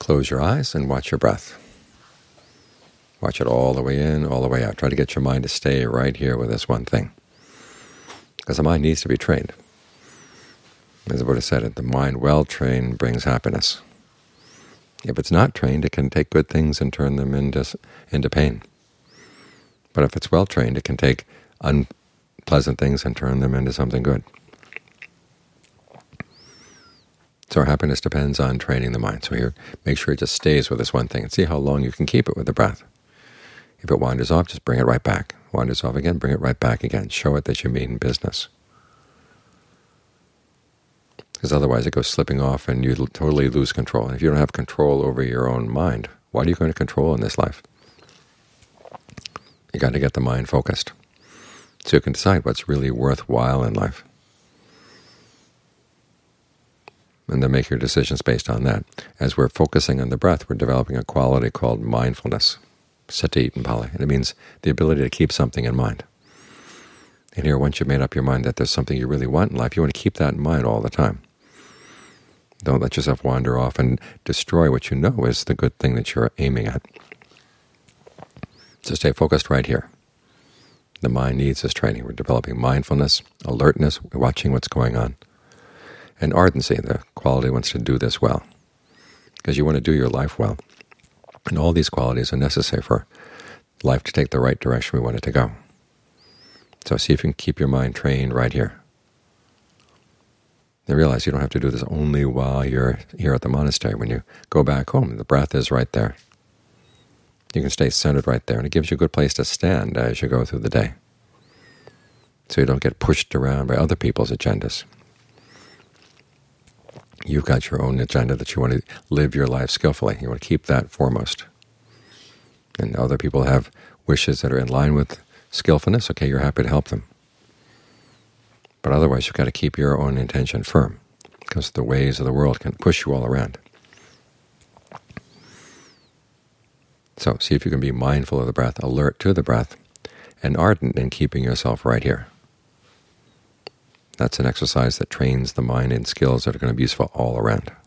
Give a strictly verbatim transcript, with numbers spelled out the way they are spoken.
Close your eyes and watch your breath. Watch it all the way in, all the way out. Try to get your mind to stay right here with this one thing, because the mind needs to be trained. As the Buddha said it, the mind well trained brings happiness. If it's not trained, it can take good things and turn them into, into pain. But if it's well trained, it can take unpleasant things and turn them into something good. So our happiness depends on training the mind. So here, make sure it just stays with this one thing, and see how long you can keep it with the breath. If it wanders off, just bring it right back. Wanders off again, bring it right back again. Show it that you mean business. Because otherwise it goes slipping off and you totally lose control. And if you don't have control over your own mind, what are you going to control in this life? You got to get the mind focused so you can decide what's really worthwhile in life, and then make your decisions based on that. As we're focusing on the breath, we're developing a quality called mindfulness, sati in Pali, and it means the ability to keep something in mind. And here, once you've made up your mind that there's something you really want in life, you want to keep that in mind all the time. Don't let yourself wander off and destroy what you know is the good thing that you're aiming at. So stay focused right here. The mind needs this training. We're developing mindfulness, alertness, we're watching what's going on, and ardency, the quality wants to do this well, because you want to do your life well. And all these qualities are necessary for life to take the right direction we want it to go. So see if you can keep your mind trained right here. And realize you don't have to do this only while you're here at the monastery. When you go back home, the breath is right there. You can stay centered right there, and it gives you a good place to stand as you go through the day, so you don't get pushed around by other people's agendas. You've got your own agenda that you want to live your life skillfully. You want to keep that foremost. And other people have wishes that are in line with skillfulness. Okay, you're happy to help them. But otherwise, you've got to keep your own intention firm, because the ways of the world can push you all around. So see if you can be mindful of the breath, alert to the breath, and ardent in keeping yourself right here. That's an exercise that trains the mind in skills that are going to be useful all around.